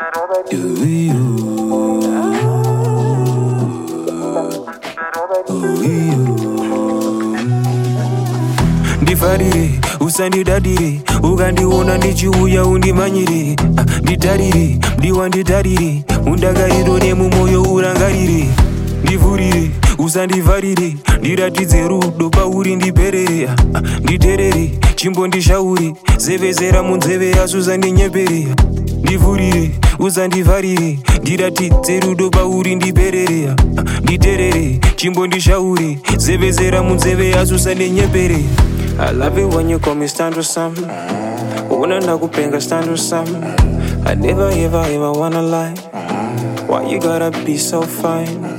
Ndifarire, usandidadire, ukandiona ndichiuya undimanyire. Nditarire, ndiwanditarire, undakariro nemumoyo urangarire. Ndivhurire, usandivharire, ndiratidze rudo pauri ndiperere. Nditerere, chimbondishaure, zevezera munzeve yasu usandinyeperera. Ndivhurire, usandivharire, ndiratidze rudo pauri ndiperere. Nditerere, chimbondishaure, zevezera munzeve yasu usandinyeperera. I love it when you call me stand or something. Una nakupenga stand or something. I never ever wanna lie. Why you gotta be so fine?